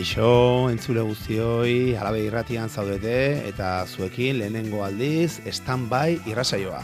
Kaixo, entzule guztioi, Alabe irratian zaudete eta zuekin lehenengo aldiz Stand-by irratsaioa.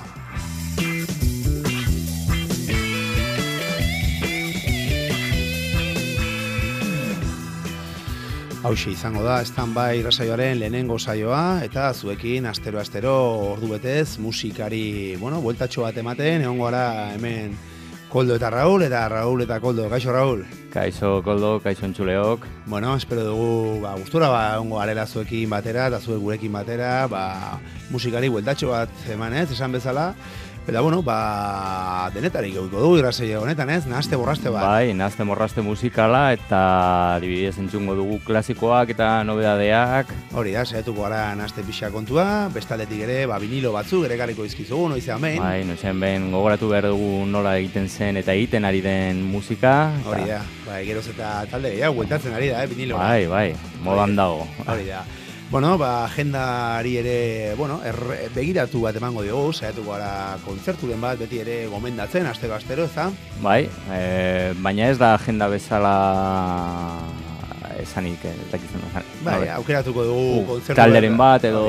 Hauxe izango da Stand-by irratsaioaren lehenengo saioa eta zuekin astero ordu betez musikari, bueltatxo bat ematen, egongo gara hemen Koldo eta Raúl eta Koldo. Kaixo, Raúl. Kaixo, Koldo, kaixo entzuleok. Espero dugu, gustura ongo garela zuekin batera, eta zuek gurekin batera, musikari bueltatxo bat eman esan bezala. Eta, denetarik eguiko dugu irratsaio honetan, nahazte borraste bat. Bai, nahazte borraste musikala, eta adibidez entzungo dugu klasikoak eta nobedadeak. Hori da, saiatuko gara nahazte pixa kontua, bestaldetik ere, vinilo batzuk ere garriko izkizugu, noizean behin. Bai, noizean behin, gogoratu behar dugu nola egiten zen eta egiten ari den musika. Hori da, geroz eta talde gehiago, bueltatzen ari da, vinilo. Bai, modan dago. Hori da. Agendari ere, begiratu bat emango diogu, saiatuko gara kontzerturen bat, beti ere gomendatzen, astero, ez da? Bai, baina ez da agenda bezala esanik, ez dakitzen da. Bai, aukeratuko dugu kontzertu talderen bat, edo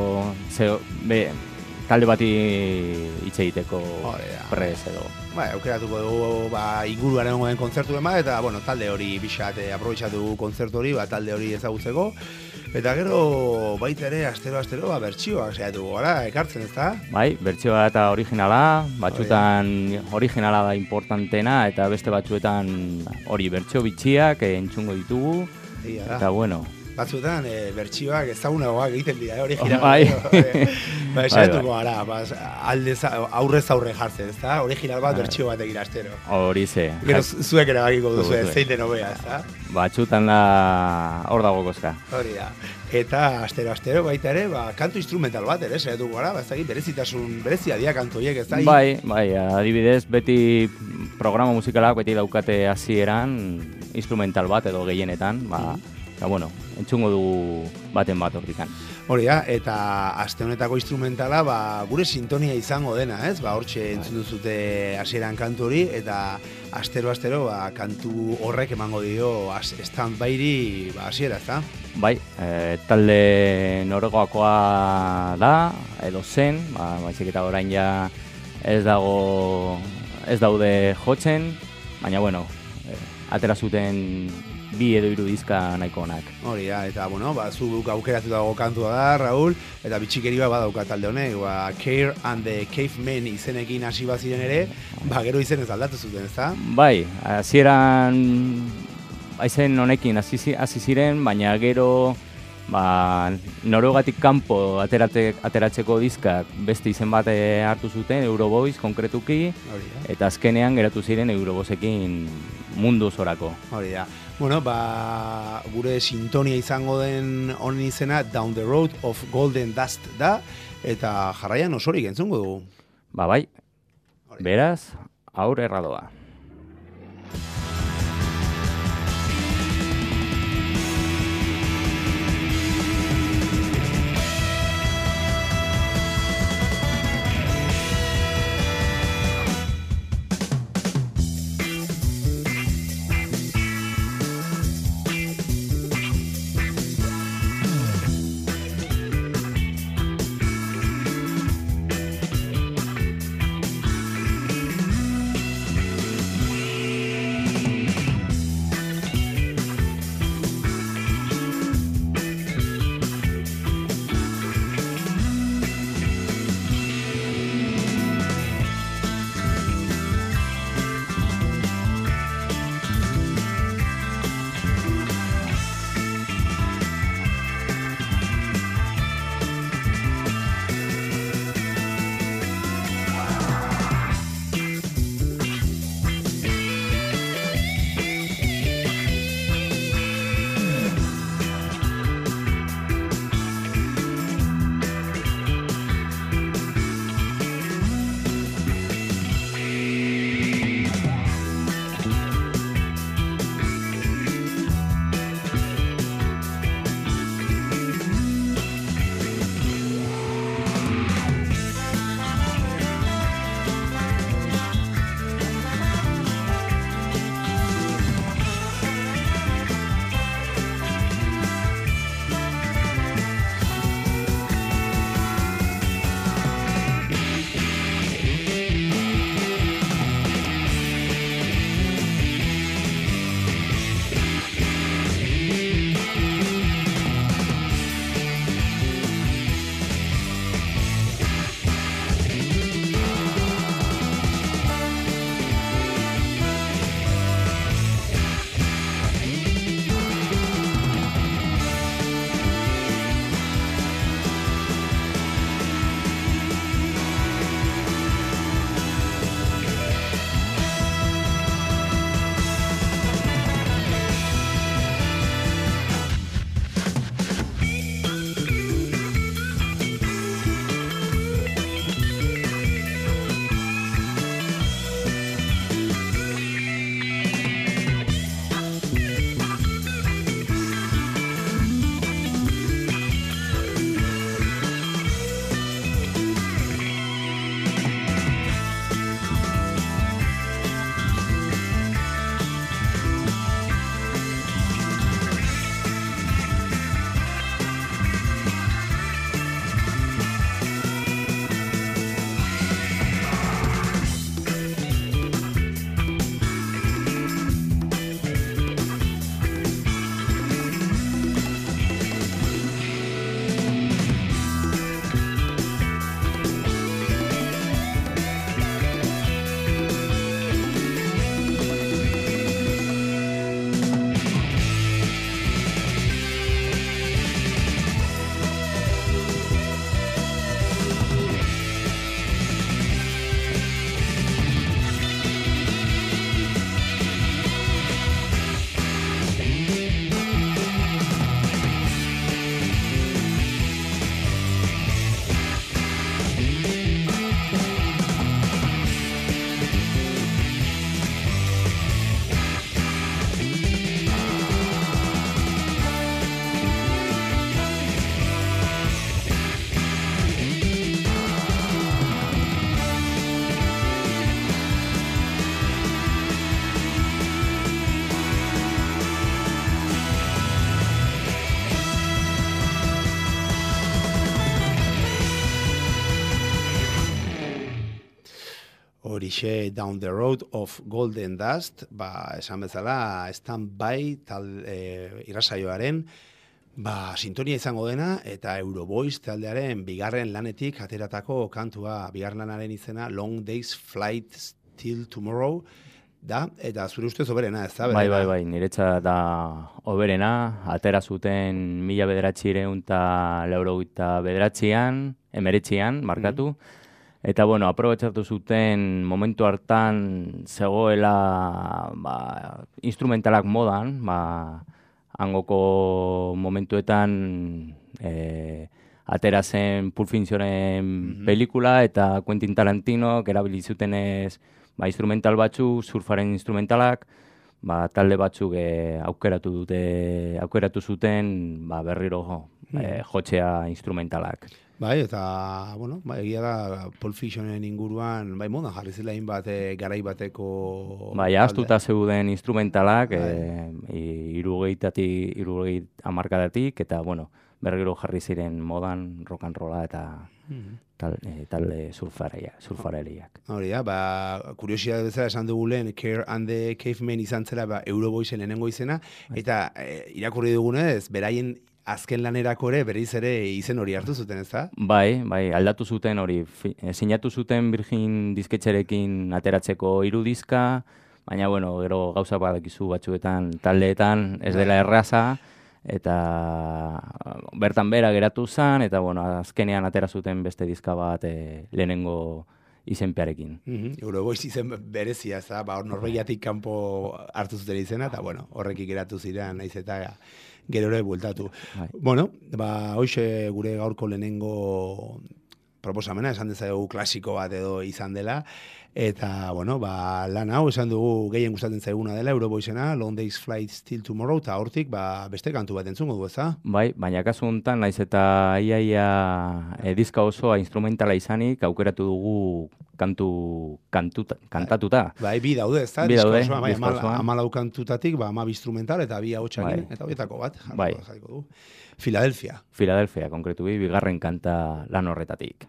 talde bati hitz egiteko prez edo. Bai, aukeratuko dugu inguruaren ongo den kontzerturen bat, eta talde hori bixat aprobetxatu kontzertu hori, talde hori ezagutzeko. Eta gero baita ere astero bertsioak saiatuko gara ekartzen, ezta? Bai, bertsioa eta originala, batzutan originala da importantena eta beste batzuetan hori bertsio bitxiak entzungo ditugu. Eta batzuetan bertsioak ezagunagoak egiten dira, originala. Bai. Saiatuko gara, aurrez aurre jartzen, ezta? Original bat bertsio bat egin astero. Hori ze. Gero zuek erabakiko duzu, zein den hobea, ezta? Batzutan da hor dago koska. Hori da. Eta astero baita ere, kantu instrumental bat ere saiatuko gara, berezia dira kantu horiek, ezta? Bai, adibidez beti programa musikalak beti daukate hasieran instrumental bat edo gehienetan, entzungo dugu baten bat hortikan. Hori da, eta aste honetako instrumentala gure sintonia izango dena, ez? Hortxe entzun duzute hasieran kantu hori, eta astero kantu horrek emango dio Stand-byri hasiera, ezta? Bai, talde noregoakoa da, edo zen, baizik eta orain ja ez daude jotzen, baina atera zuten 2 edo 3 dizka nahiko onak. Hori da, eta zuk aukeratu dago kantua da, Raúl, eta bitxikeria badauka talde honek, Care and the Cavemen izenekin hasi baziren ere, gero izenez aldatu zuten, ezta? Bai, hasieran aizen honekin hasi ziren, baina gero noruegatik kanpo ateratzeko dizkak beste izen bat hartu zuten, Euroboys konkretuki, eta azkenean geratu ziren Eurobosekin mundu zorako. Hori da. Gure sintonia izango den honen izena Down the Road of Golden Dust da, eta jarraian osorik entzungo dugu. Bai, beraz, aurre erradoa. Horixe Down the Road of Golden Dust, esan bezala, Stand By irrasaioaren, sintonia izango dena, eta Eurovoice taldearen bigarren lanetik ateratako kantua, bigarren lanaren izena Long Days Flight Till Tomorrow, da, eta zure ustez oberena, ez da? Bai, niretzat da oberena, atera zuten 1989an, 1989an, markatu, eta, bueno, aprobetxatu zuten momentu hartan zegoela instrumentalak modan, hangoko momentuetan atera zen Pulp Fictionen pelikula eta Quentin Tarantino erabili zutenez instrumental batzuk, surfaren instrumentalak, talde batzuk aukeratu zuten berriro jotzea instrumentalak. Eta, egia da, Pulp Fictionen inguruan, modan jarri zela hainbat garai bateko... Ahaztuta zeuden instrumentalak, 60 hamarkadatik, eta, berriro jarri ziren modan rock and rolla eta talde surfareliak. Hori da, kuriosia bezala esan dugu lehen, Care and the Cavemen izan zela Eurovoicen lehenengo izena, eta irakurri dugunez, beraien azken lanerako ere, berriz ere izen hori hartu zuten, ez da? Bai, aldatu zuten hori, sinatu zuten Virgin disketxerekin ateratzeko 3 diska, baina, gero gauza badakizu batzuetan, taldeetan, ez dela erraza, eta bertan bera geratu zen, eta, azkenean atera zuten beste diska bat lehenengo izenpearekin. Eurovoice izen berezia, ez da, Norvegiatik kanpo hartu zuten izena, eta, horrekik geratu ziren, naiz eta gero ere bueltatu. Hoxe gure gaurko lehenengo proposamena, esan dezakegu klasiko bat edo izan dela, eta, lan hau esan dugu gehien gustatzen zaiguna dela, Eurovoicena, Long Days Flight Till Tomorrow, eta hortik, beste kantu bat entzungo du, ez da? Bai, baina kasu honetan, naiz eta iaia diska osoa instrumentala izanik, aukeratu dugu kantatuta. Bi daude, ez da? Bi daude, diska osoa. 14 kantutatik, 12 instrumental, eta 2 ahotsakin, eta horietako bat, jarriko du. Philadelphia, konkretu bigarren kanta lan horretatik.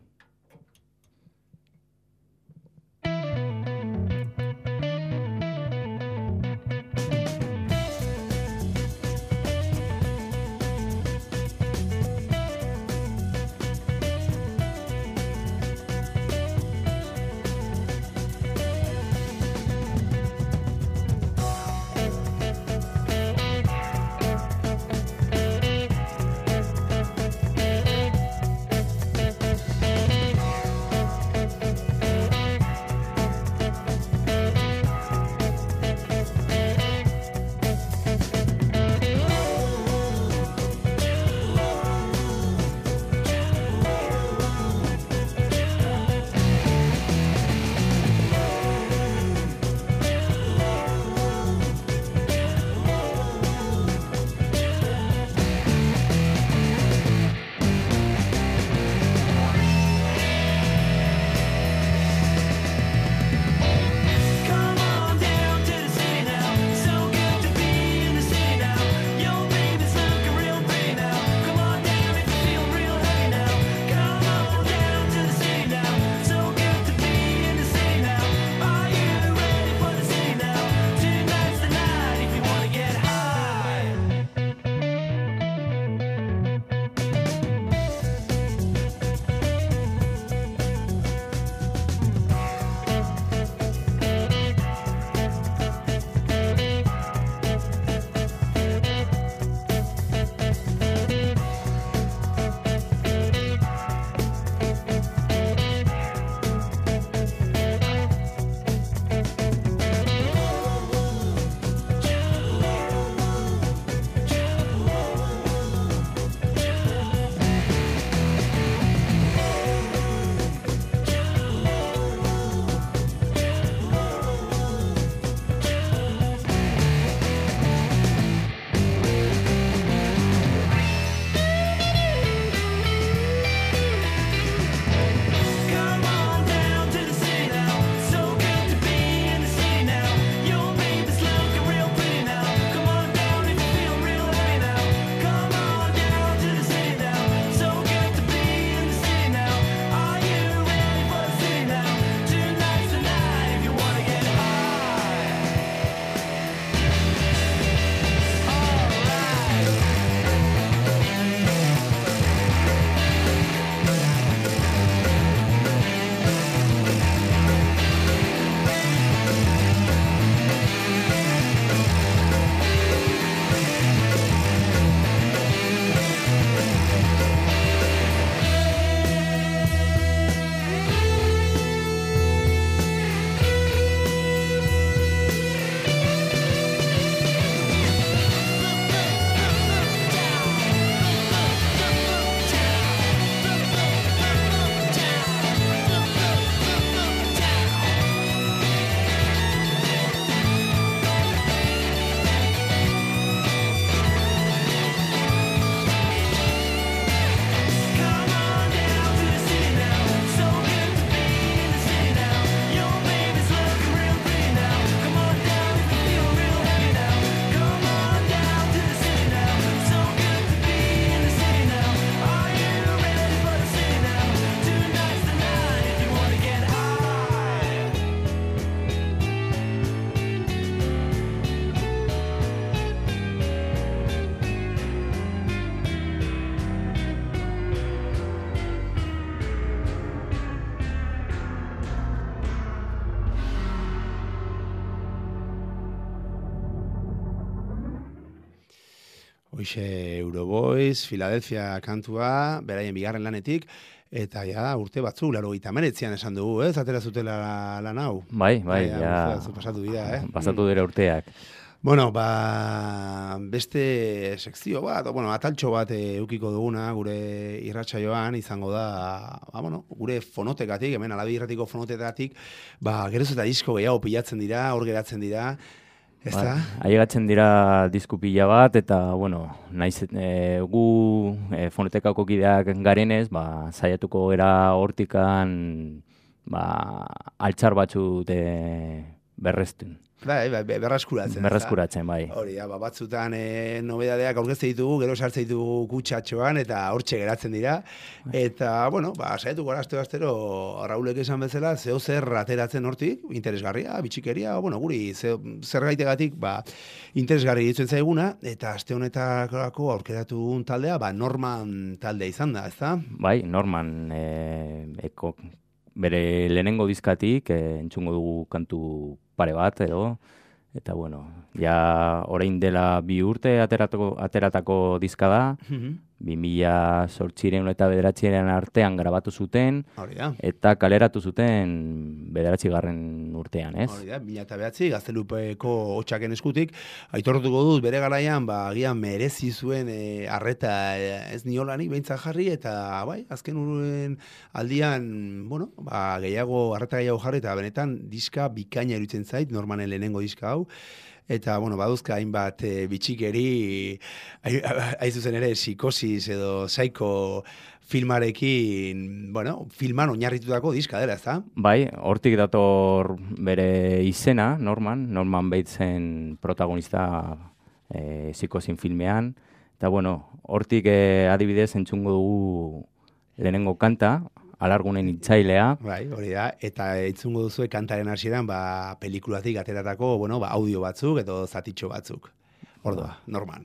Hoxe Euroboys, Philadelphia kantua, beraien bigarren lanetik, eta ja urte batzuk, 89an esan dugu, ez? Atera zutela lan hau. Bai, ja. Pasatu dira, Pasatu dira urteak. Bueno, beste sekzio bat, ataltxo bat eukiko duguna, gure irratsaioan izango da, gure fonotekatik, hemen Alabi irratiko fonotekatik, geroz eta disko gehiago pilatzen dira, hor geratzen dira, ez da? Ailegatzen dira disku pila bat, eta, naiz gu fonotekako kideak garenez, saiatuko era hortikan, altxar batzut berrezten. Berraskuratzen. Berraskuratzen, bai. Hori, batzutan nobedadeak aurkezte ditugu, gero sartze ditugu kutsatxoan, eta hortxe geratzen dira. Eta, saiatuko astero Raulek esan bezala, zeo zer ateratzen hortik, interesgarria, bitxikeria, guri zer gaitegatik, interesgarri ditzen zaiguna, eta aste honetako aurkeratu taldea, Norman talde izan da, ezta? Bai, Norman, bere lehenengo dizkatik, entzungo dugu kantu pare bat, eta ja orain dela 2 urte ateratako dizka da, 2008 eta 2009 artean grabatu zuten, eta kaleratu zuten 9. urtean, ez? Hori da, 2009, Gaztelupeko hotxaken eskutik, aitortuko dut bere garaian, agian merezi zuen arreta ez niolanik behintzat jarri, eta azken uruen aldian, arreta gehiago jarri, eta benetan diska bikaina iruditzen zait, Normanen lehenengo diska hau, eta, baduzka hainbat bitxikeri, aizuzen ere, psikosis edo Psycho filmarekin, filman oinarritutako diska dela, ez da? Bai, hortik dator bere izena, Norman Batesen protagonista psikosin filmean, eta, hortik adibidez entzungo dugu lehenengo kanta, Alargunen itzailea. Bai, hori da, eta entzungo duzu kantaren hasieran, pelikulatik ateratako, audio batzuk edo zatitxo batzuk. Ordua, Norman.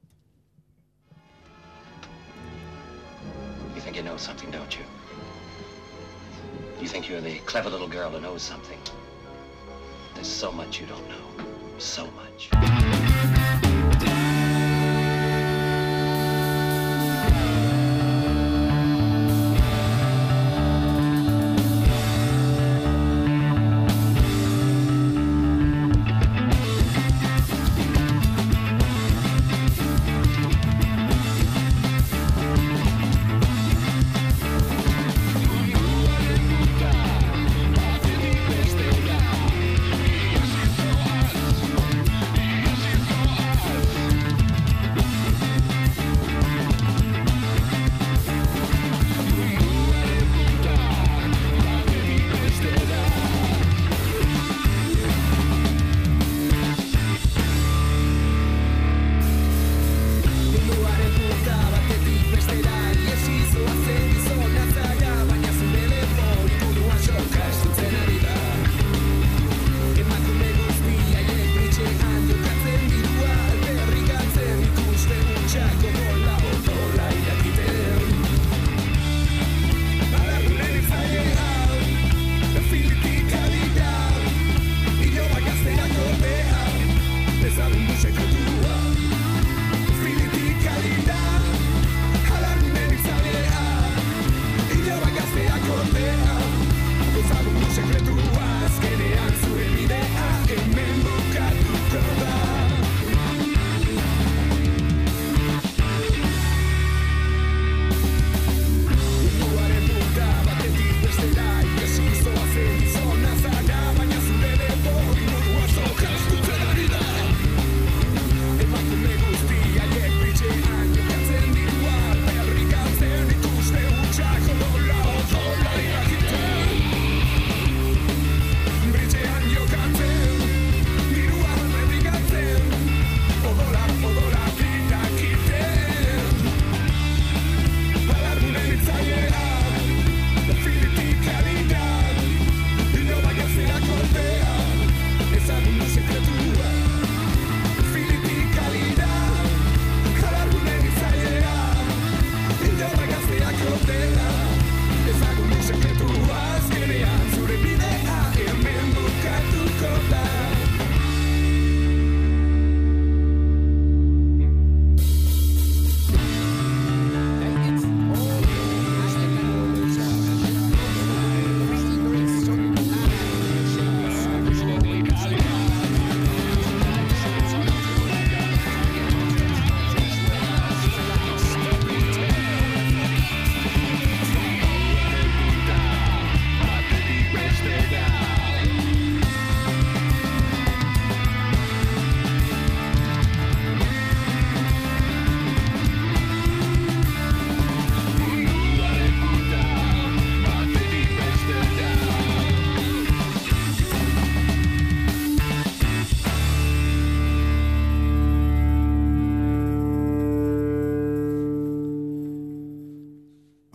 You think you know something, don't you? You think you're the clever little girl who knows something. There's so much you don't know. So much.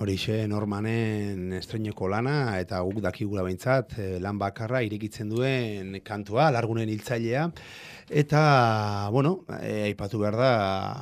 Horixe Normanen estreineko lana, eta guk dakigula behintzat, lan bakarra irekitzen duen kantua, Alargunen hiltzailea, eta, bueno, aipatu behar da,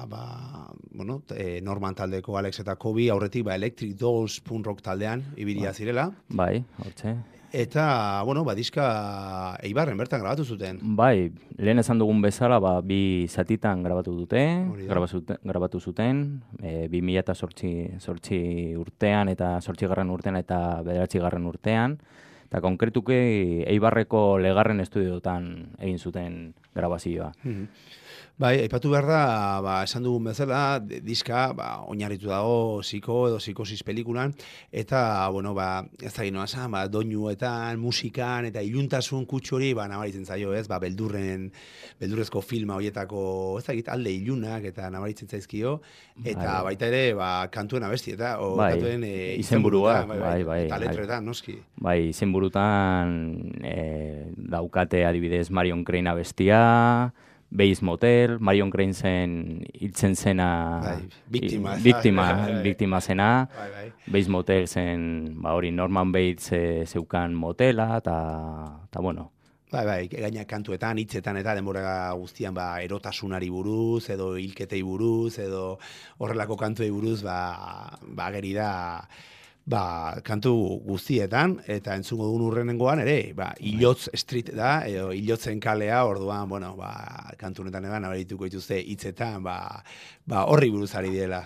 Norman taldeko Alex eta Kobe aurretik Electric Dolls punk rock taldean ibilia zirela. Bai, hortxe. Eta, diska Eibarren bertan grabatu zuten. Bai, lehen esan dugun bezala, bi zatitan grabatu zuten, 2008 urtean eta 8. urtean eta 9. urtean, eta konkretuke Eibarreko Legarren estudiotan egin zuten grabazioa. Bai, aipatu behar da, esan dugun bezala, diska, oinarritu dago Ziko edo Zikosis pelikulan, eta, ez da ginoa esan, doinuetan, musikan, eta iluntasun kutsu hori, nabaritzen zaio, ez, beldurrezko filma horietako, ez da alde ilunak, eta nabaritzen zaizkio, eta baita ere, kantuen abesti, eta, kantuen izenburuak, eta letretan, noski. Bai, izenburutan daukate adibidez Marion Crane abestia, Bates Motel, Marion Crane zen hiltzen zena biktima zena, Bates Motel zen hori Norman Bates zeukan motela, eta bueno. Gaina kantuetan, hitzetan eta denbora guztian erotasunari buruz, edo hilketei buruz, edo horrelako kantuei buruz, ageri da kantu guztietan, eta entzungo dugun urrenengoan ere, Ilotz Street da, edo Ilotzen kalea, orduan, kantu honetan edan, abarituko dituzte hitzetan, horri buruz ari diela.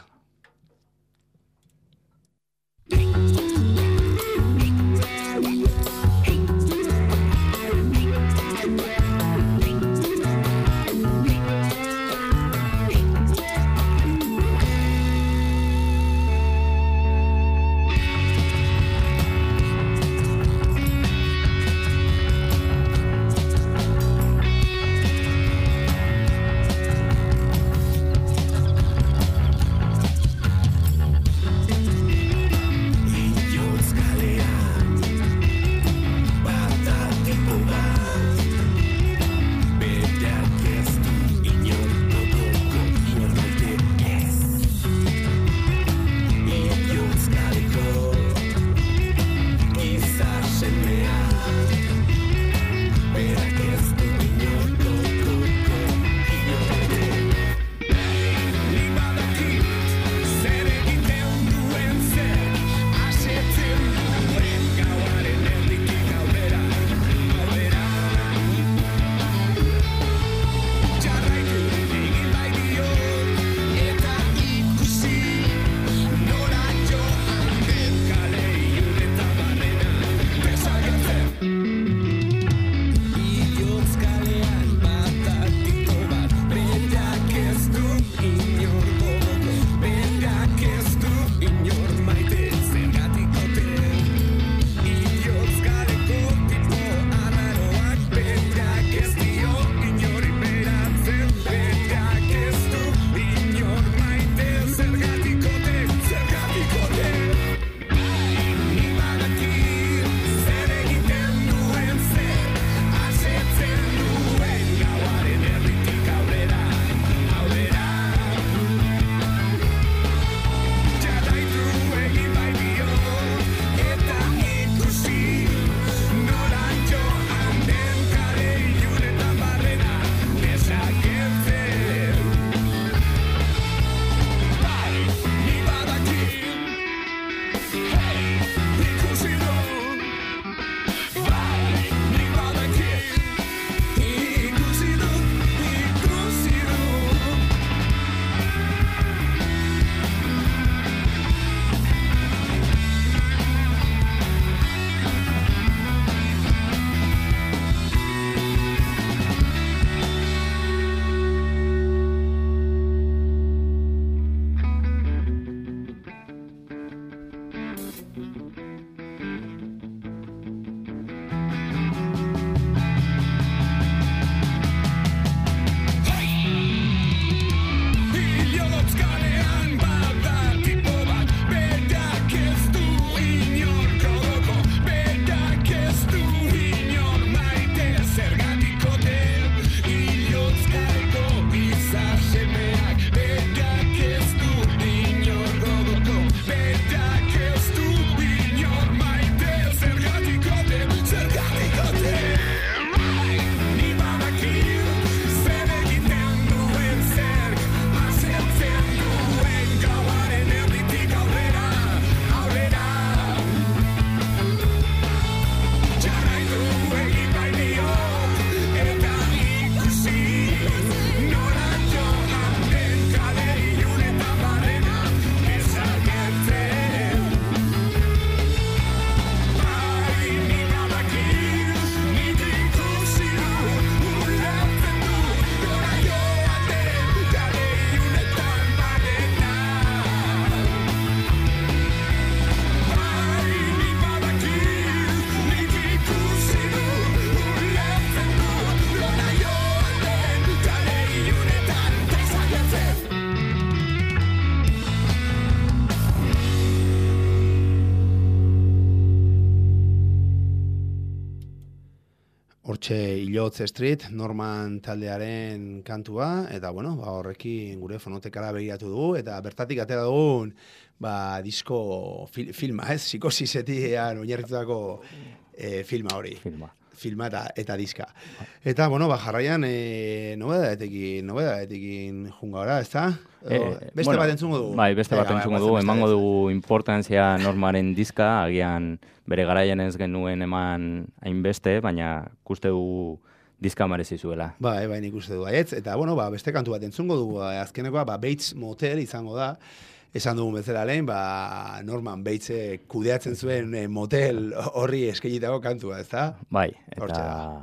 hortxe Ilotz Street, Norman taldearen kantua, eta bueno, horrekin gure fonotekara begiratu dugu, eta bertatik atera dugun, disko filma, ez? Psikosisetian oinarritutako filma hori. Filma eta diska. Eta, bueno, jarraian nobedadetekin junga ora, ez da? Beste bat entzungo dugu. Bai, beste bat entzungo dugu. Emango dugu importantzia Normaren diska, agian bere garaian ez genuen eman hainbeste, baina ikuste dugu diska merezi zuela. Bai, nik uste du baietz. Eta, bueno, beste kantu bat entzungo dugu. Azkenekoa, Bates Motel izango da. Esan dugun bezala lehen, Norman Bates kudeatzen zuen motel horri eskainitako kantua, ez da? Bai, eta...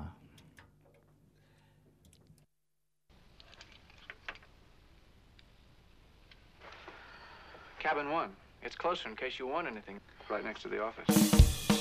Cabin 1. It's closer in case you want anything. Right next to the office.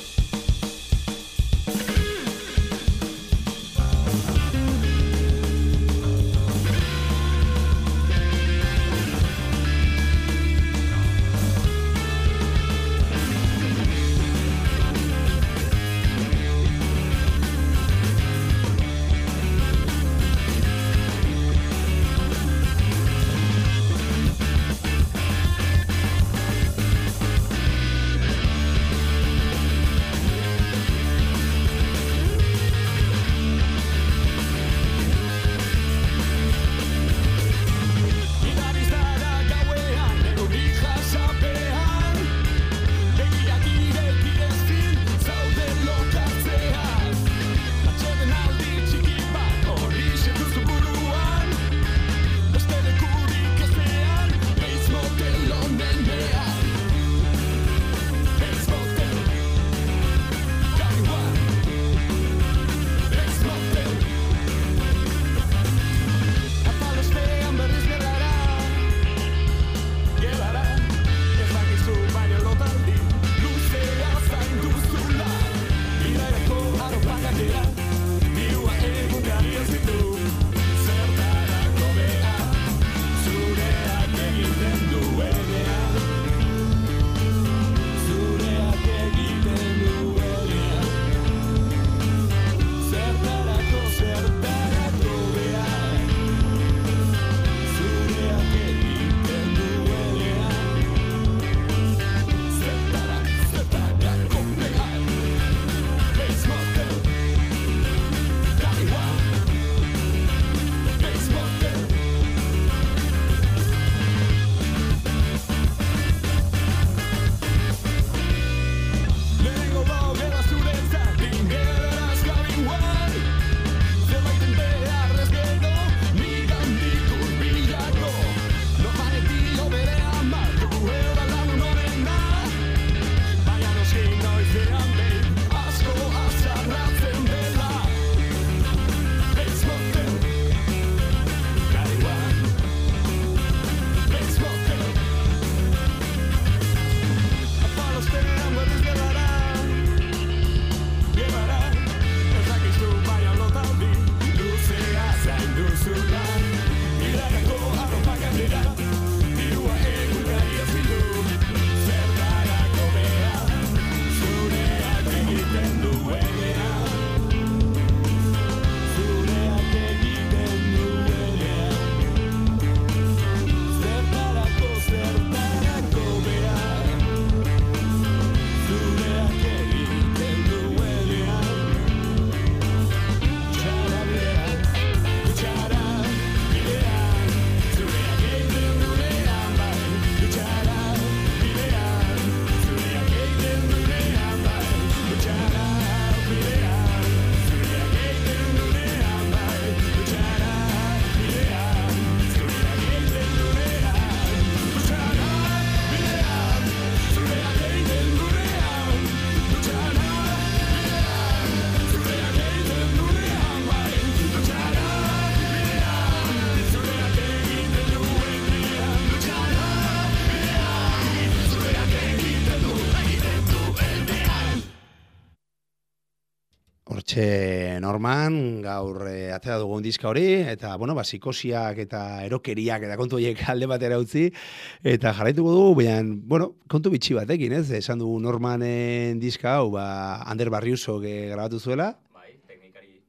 Norman, gaur atera dugun diska hori, eta, bueno, psikosiak eta erokeriak eta kontu horiek alde batera utzi, eta jarraituko dugu, baina, bueno, kontu bitxi batekin, ez? Esan dugu Normanen diska hau, Ander Barriusok grabatu zuela. Bai,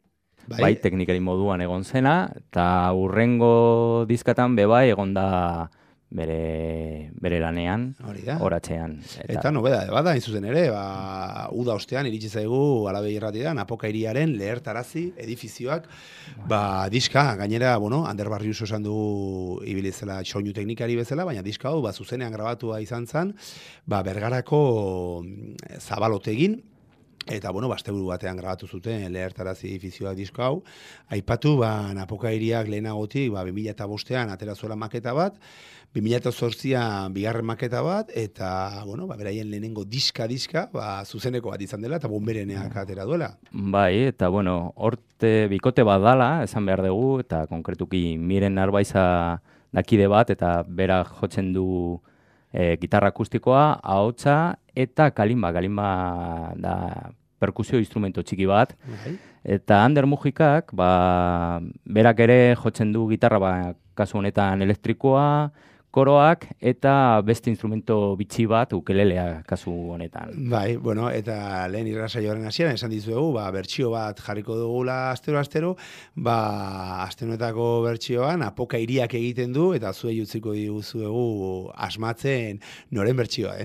bai teknikari moduan egon zena, eta urrengo dizkatan bebai egon da bere lanean, horatzean. Eta nobeda, bada, hain zuzen ere, uda ostean iritsi zaigu Alabei irratian, Apoka hiriaren lehertarazi edifizioak, diska, gainera, Ander Barrius esan du ibilizela soinu teknikari bezala, baina diska hau, zuzenean grabatua izan zen, Bergarako Zabalotegin, eta, asteburu batean grabatu zuten lehertarazi edifizioak disko hau, aipatu, Apoka hiriak lehenagotik, 2005an atera zuela maketa bat, 2008an bigarren maketa bat, eta, beraien lehenengo diska, zuzeneko bat izan dela, eta bombereneak atera duela. Bai, eta, horte bikote bat dala, esan behar dugu, eta konkretuki Miren Narbaiza dakide bat, eta bera jotzen du gitarra akustikoa, ahotsa, eta kalimba da perkusio instrumento txiki bat, eta Ander Mujikak, berak ere jotzen du gitarra, kasu honetan elektrikoa, koroak eta beste instrumento bitxi bat ukelelea kasu honetan. Bai, eta lehen irrasaioaren hasieran esan dizuegu, bertsio bat jarriko dugula astero, aste honetako bertsioan Apoka hiriak egiten du eta zuei utziko diguzuegu asmatzen noren bertsioa,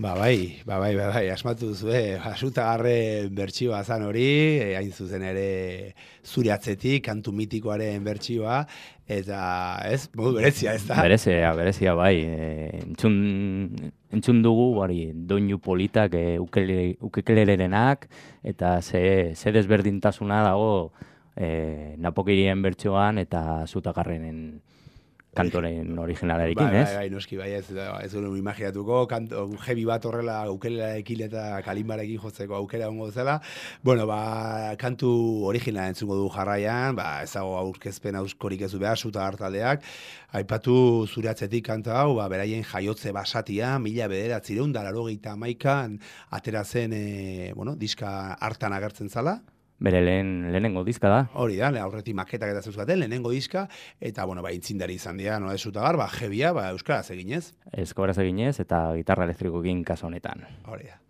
bai, asmatu duzu, Asutagarren bertsioa zan hori, hain zuzen ere zure atzetik, kantu mitikoaren bertsioa, eta ez, modu berezia, ez da? Berezia, bai. Entzun dugu, doinu politak ukelerenak, eta ze desberdintasuna dago Napokirien bertsioan eta Asutagarrenen kantoren originalarekin, ez? Bai, noski, ez duen imaginatuko, jebi bat horrela ukelelarekin eta kalimbarekin jotzeko aukera ongo zela. Bueno, kantu originala entzungo du jarraian, ez dago aurkezpen auskorik ez du behar, Asutagar taldeak, aipatu zure atzetik kanta hau, beraien jaiotze basatia, 1981an atera zen, diska hartan agertzen zala. Bere lehenengo diska da. Hori da, aurretik maketak eta zeuzkaten, lehenengo diska, eta, intzindari izan dira, Asutagar, jebia, euskaraz eginez. Euskaraz eginez, eta gitarra elektrikoekin kasu honetan. Hori da.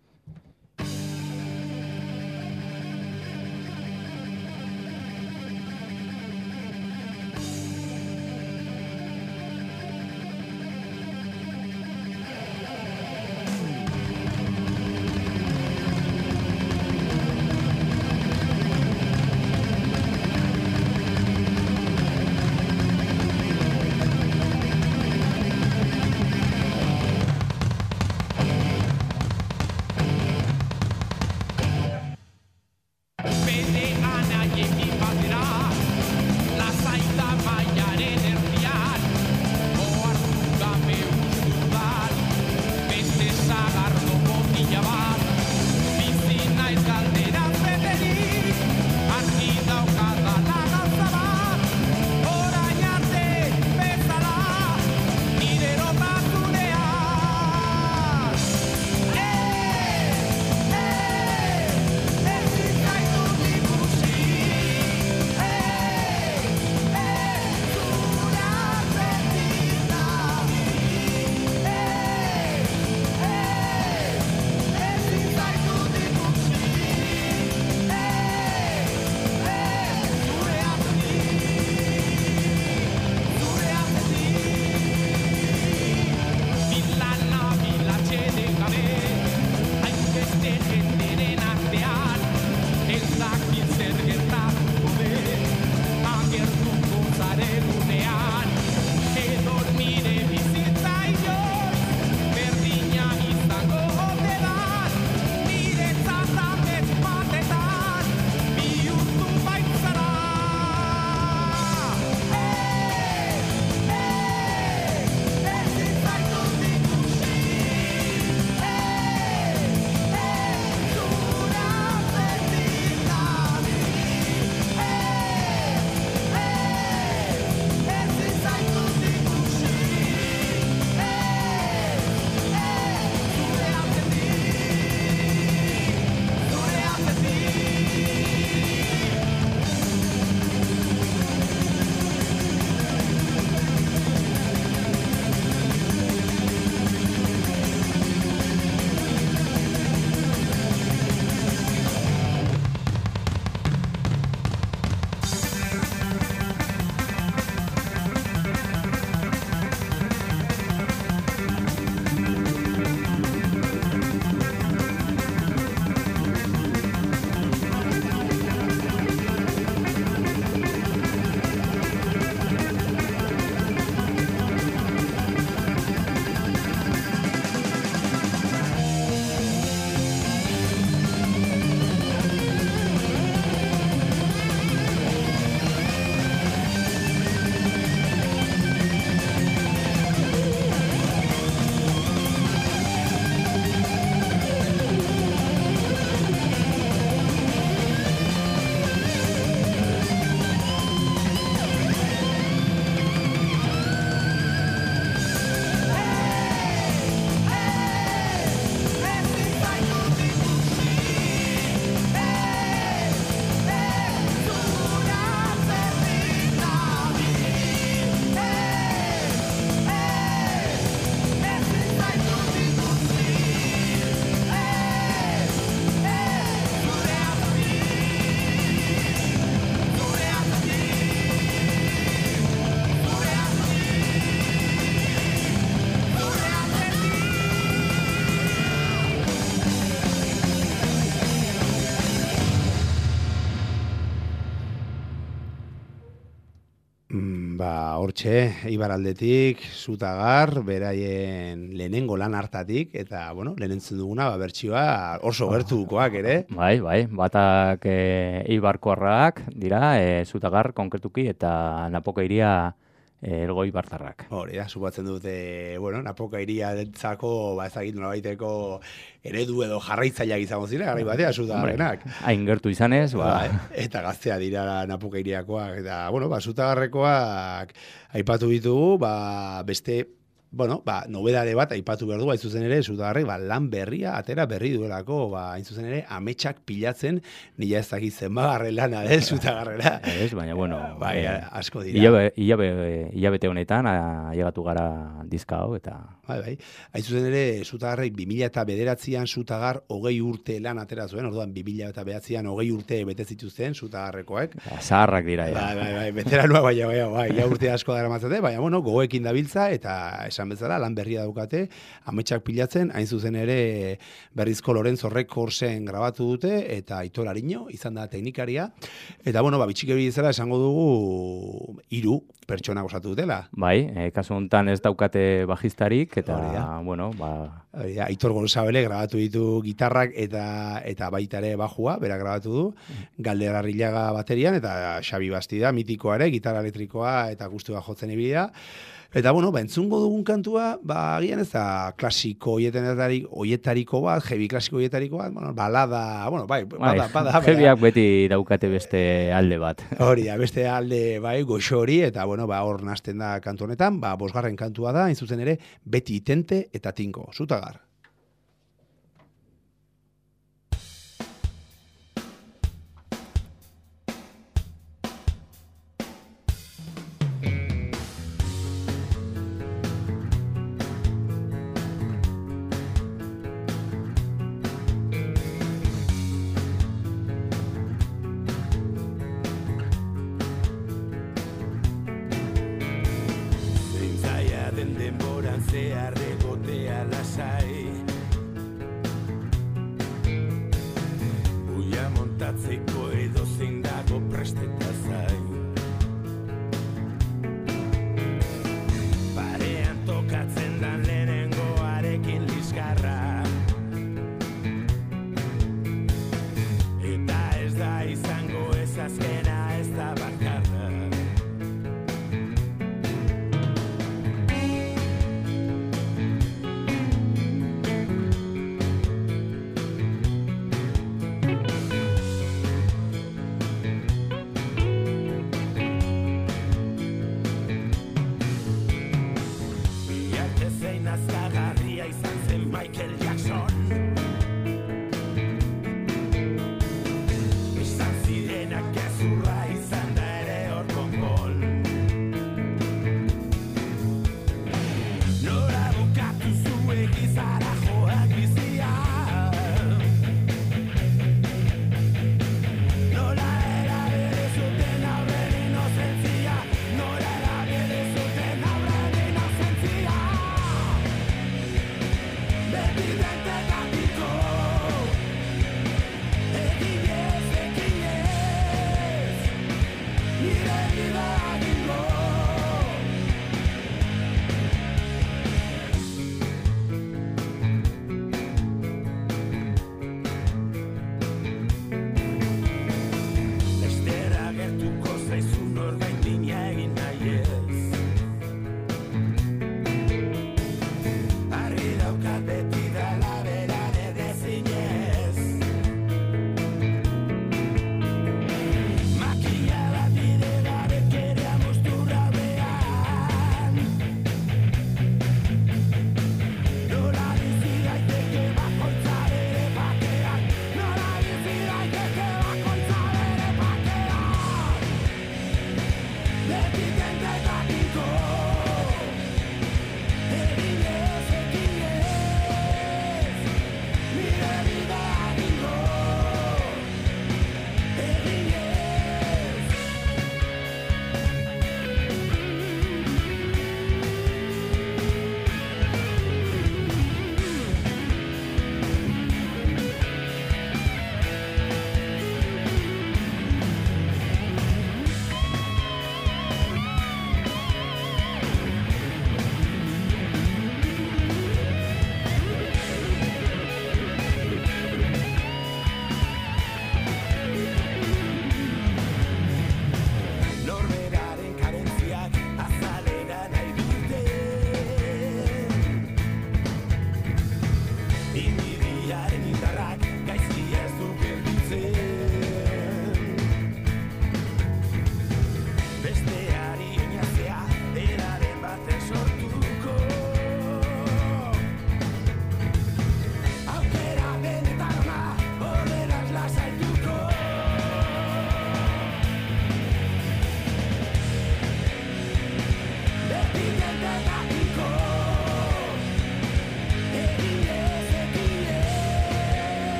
Hortxe, Ibaraldetik, Zutagar, beraien lehenengo lan hartatik, eta, lehenentzen duguna, bertsioa oso gertukoak ere. Bai, batak Ibarkoarrak dira, Zutagar konkretuki, eta Napoka iria Elgoi Bartarrak. Hori da, supatzen dute, Napoka iria dentzako, ezagit nolabaiteko eredu edo jarraitzaileak izango zira, garai batea, Zutagarrenak. Hain gertu izanez, eta gaztea dira Napoka iriakoak, eta, Zutagarrekoak aipatu ditugu, beste, nobedade bat aipatu behar du, hain zuzen ere, Zutagarrek, lan berria, atera berri duelako, hain zuzen ere, ametsak pilatzen, nila ez dakit zenbagarren lana, Zutagarrera. Ez, baina, asko dira. Hilabete honetan, ailegatu gara dizka hau, eta... Bai. Hain zuzen ere, Zutagarrek 2009an Zutagar 20 urte lan atera zuen, orduan 2009an 20 urte bete zituzten Zutagarrekoek. Zaharrak dira, Bai, veteranoak bai, urte asko dara matzate, baina, gogoekin dabiltza, eta esan bezala, lan berria daukate, ametsak pilatzen, hain zuzen ere Berrizko Lorenzo Recordsen grabatu dute, eta Aitor Ariño, izan da teknikaria, eta, bitxik bezala esango dugu 3 pertsonak osatu dutela. Bai, kasu honetan ez daukate bajistarik, eta, Aitor Gorosabele grabatu ditu gitarrak eta baita ere bajua, bera grabatu du, Galder Arrillaga baterian, eta Xabi Bastida, mitikoa ere, gitarra elektrikoa eta guztua jotzen ibila. Eta, entzungo dugun kantua, agian ez da klasiko oietariko bat, heavy klasiko oietariko bat, balada, bada. Heavyak beti daukate beste alde bat. Hori, beste alde, goxo hori, eta, hor nazten da kantu honetan, 5. kantua da, hain zuzen ere, beti tente eta tinko, Zutagar.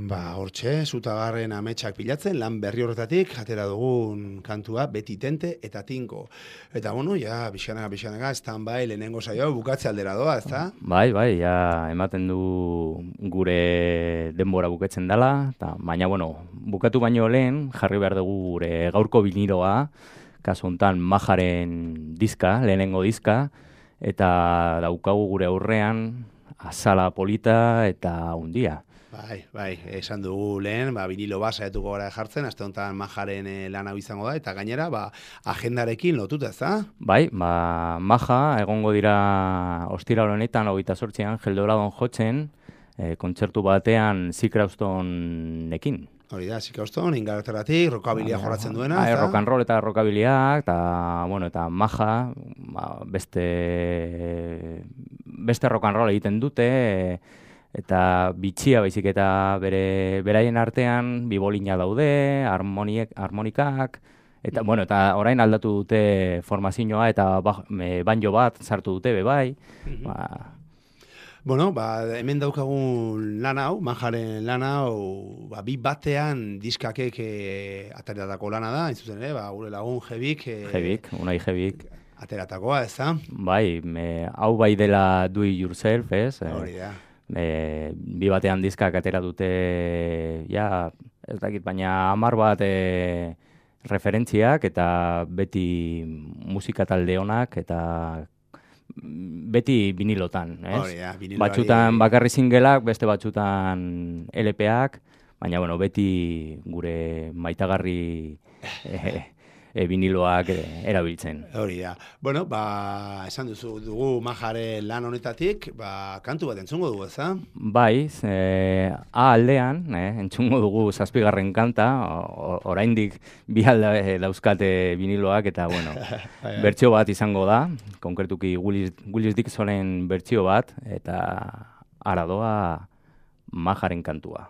Hortxe, Zutagarren ametsak pilatzen, lan berri horretatik, atera dugun kantua, beti tente eta tinko. Eta, bueno, ja, pixanaga, stand-by lehenengo saioa bukatze aldera doa, ezta? Bai, ja, ematen du gure denbora buketzen dela, eta baina, bueno, bukatu baino lehen, jarri behar dugu gure gaurko biniloa, kasu honetan Majaren diska, lehenengo diska, eta daukagu gure aurrean, azala polita eta hundia. Bai, esan dugu lehen, vinilo saiatuko gara jartzen, aste honetan Majaren lan hau izango da, eta gainera, agendarekin lotuta, ezta? Bai, Maja, egongo dira ostiral honetan, 28an, Geldoradon jotzen, kontzertu batean Sick Ralstonekin. Hori da, Sick Ralstone, Inglaterratik, rockabilia jorratzen duena. Rock and roll eta rockabiliak, eta Maja, beste rock and roll egiten dute, eta bitxia baizik eta beraien artean bibolina daude, harmonikak, eta orain aldatu dute formazioa eta banjo bat sartu dute bebai. Bueno, hemen daukagun lan hau, Majaren lan hau, bi batean diskakek ateratako lana da, entzuzen ere, gure lagun Jebik. Unai Jebik. Ateratakoa, ez da? Bai, hau bai dela do it yourself, ez? Hori da. Bi batean diskak atera dute, ez dakit, baina 10 bat referentziak eta beti musika talde onak eta beti vinilotan, ez? Hori da, viniloari. Batzutan bakarri singelak, beste batzutan LP-ak, baina beti gure maitagarri viniloak erabiltzen. Hori da. Bueno, esan dugu Majaren lan honetatik, kantu bat entzungo dugu, eza? Bai, aldean, entzungo dugu 7. kanta, oraindik bi alde dauzkate viniloak, eta, bertsio bat izango da, konkretuki Willis Dixonen bertsio bat, eta aradoa Majaren kantua.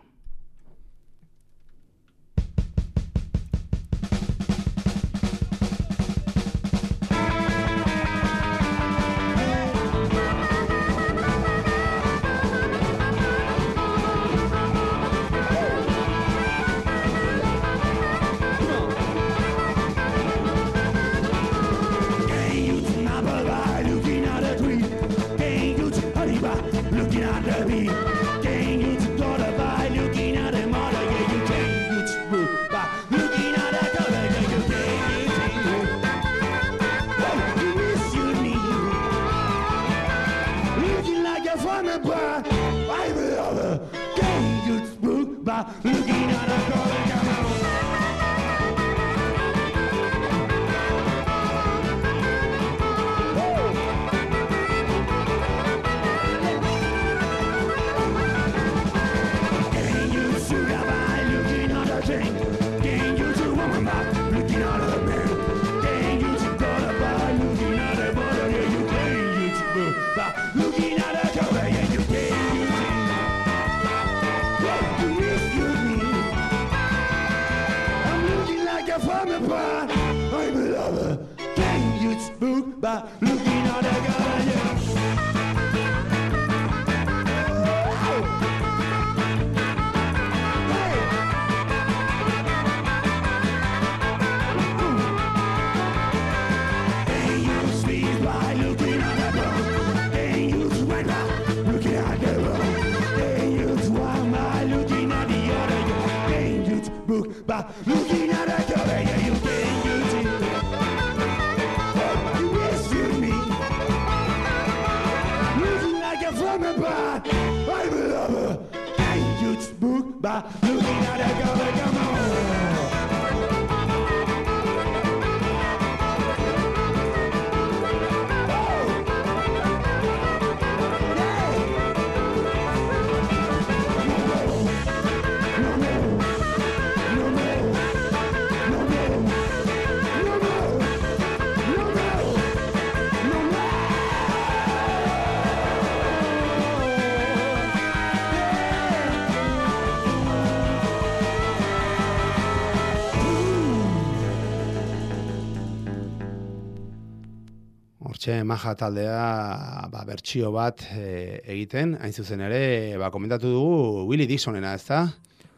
Maja taldea bertsio bat egiten, hain zuzen ere, komentatu dugu Willie Dixonena, ez da?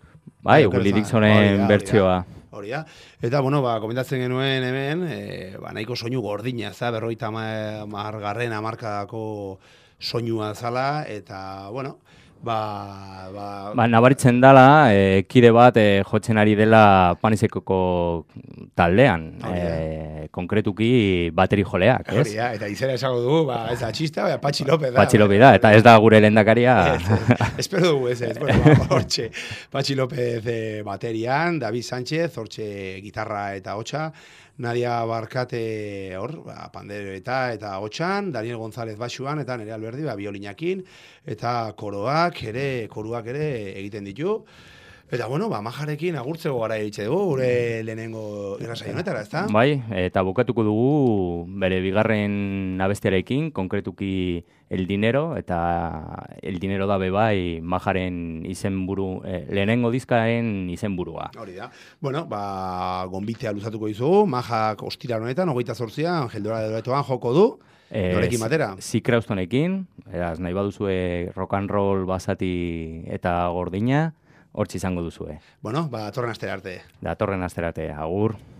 Bai, Willie Dixonen bertsioa. Hori da. Eta, bueno, komentatzen genuen hemen, nahiko soinu gordina, 50. hamarkadako soinua zala, eta, bueno, nabaritzen dela, kide bat jotzen ari dela Panisekoko taldean, konkretuki bateri joleak, ez? Hori da, eta izena esango dugu, ez da txista, Patxi López da. Patxi López da, eta ez da gure lehendakaria. Espero dugu ez, hortxe, Patxi López baterian, David Sánchez, hortxe gitarra eta hotxa, Nadia Barkate pandereta eta hotxan, Daniel González baxuan, eta Nerea Alberdi biolinakin, eta koruak ere egiten ditu. Eta, bueno, majarekin agurtzeko gara eritxe dugu, gure lehenengo irrasai honetara, ezta? Bai, eta bukatuko dugu bere bigarren abestiarekin, konkretuki El Dinero, eta El Dinero da bebai majaren izenburu, lehenengo dizkaen izenburua. Hori da. Bueno, gonbitea luzatuko dizugu, majak ostiral honetan, 28an, Angeldora de Loretoan joko du, norekin batera? Zik Raustonekin, eraz, nahi baduzue rock and roll basati eta gordina, hortz izango duzue. Bueno, datorren astera arte. Datorren astera arte, agur.